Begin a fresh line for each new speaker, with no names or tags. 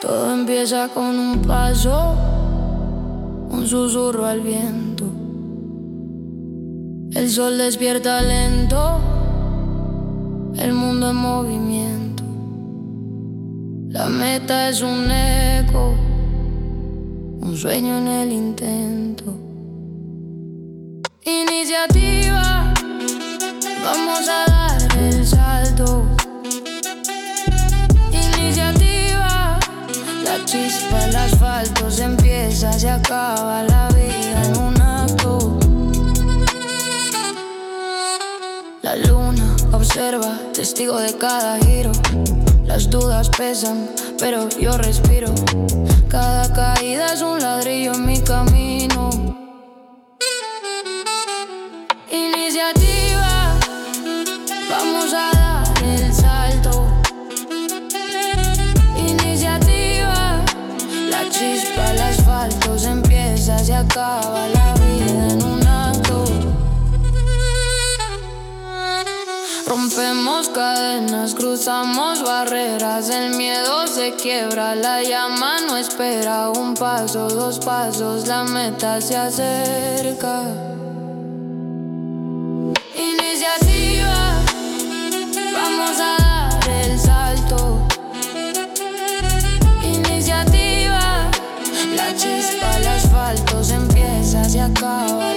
Todo empieza con un paso, un susurro al viento. El sol despierta lento, el mundo en movimiento. La meta es un eco, un sueño en el intento. Iniciativa, vamos a dar el salto. Iniciativa, la chispa, el asfalto se empieza, se acaba la vida en un acto. La luna observa, testigo de cada giro. Las dudas pesan, pero yo respiro. Cada caída es un ladrillo en mi camino. Iniciativa, vamos a dar el salto. Iniciativa, la chispa, el asfalto se empieza, se acaba la vida en un acto. Rompemos cadenas, cruzamos barreras, el miedo se quiebra, la llama no espera. Un paso, dos pasos, la meta se acerca. Iniciativa, vamos a dar el salto. Iniciativa, la chispa, el asfalto se empieza, se acaba.